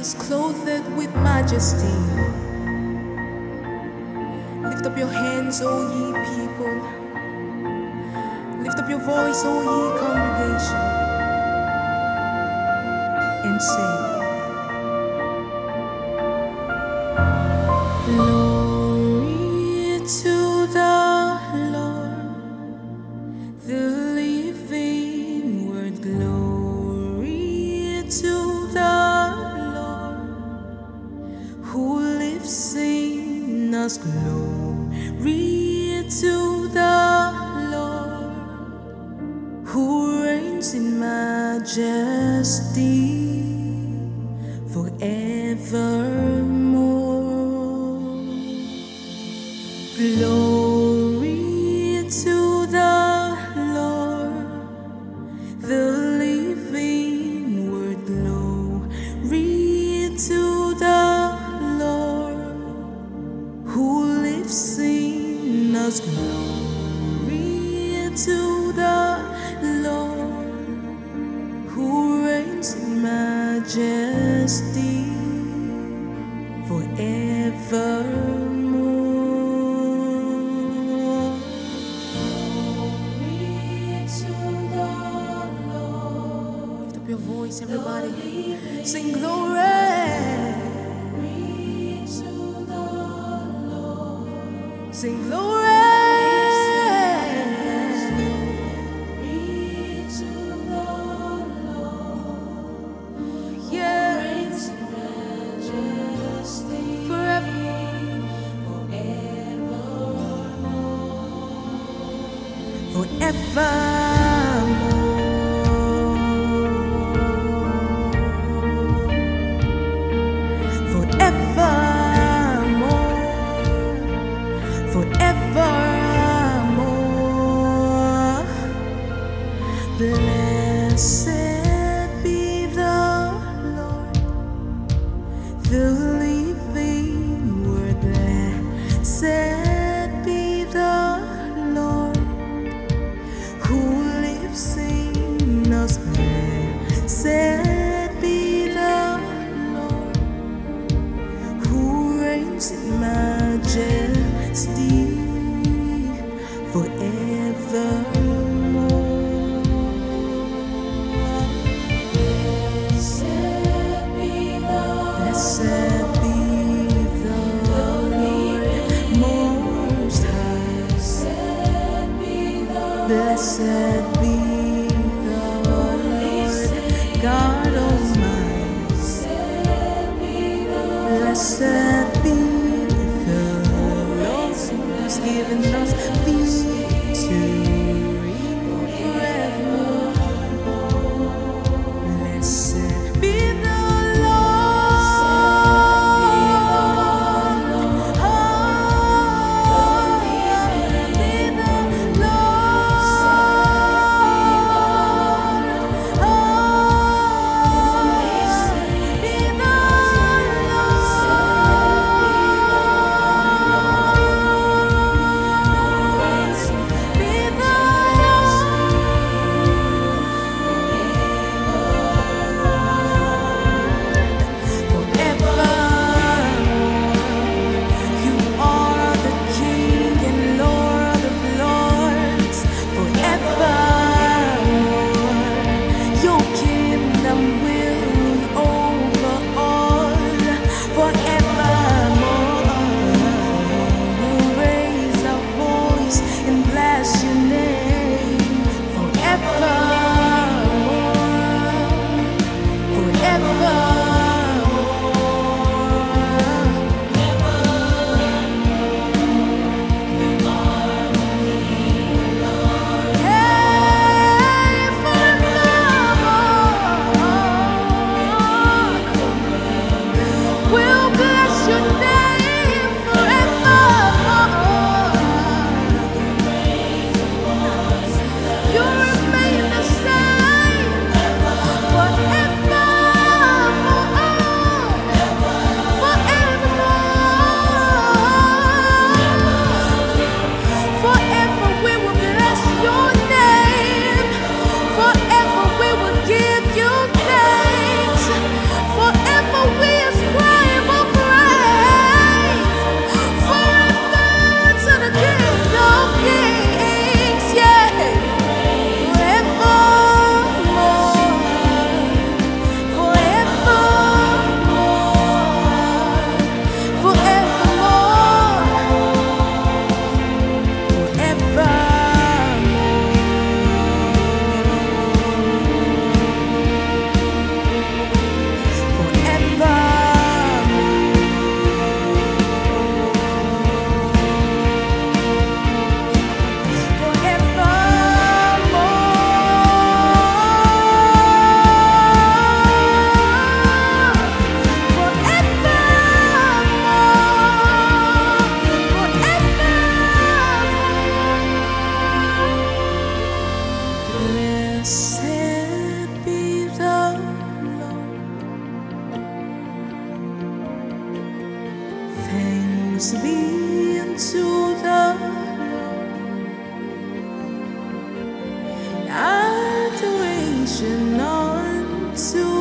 is clothed with majesty. Lift up your hands, O ye people. Lift up your voice, O ye congregation, and say, Glory to the Lord, the living word. Glory to the Lord, who lives in us. Glory to the Lord, who reigns in majesty forevermore. Glory to the Lord, the living word. Glory to the Lord, who lives in us. Glory to the Lord, who reigns in majesty forevermore. Your voice, everybody, sing glory to the Lord. Sing glory to the Lord. Yeah, reigns in majesty forever, forevermore. Forevermore, Blessed be the Lord. Thanks be unto the Lord. Adoration unto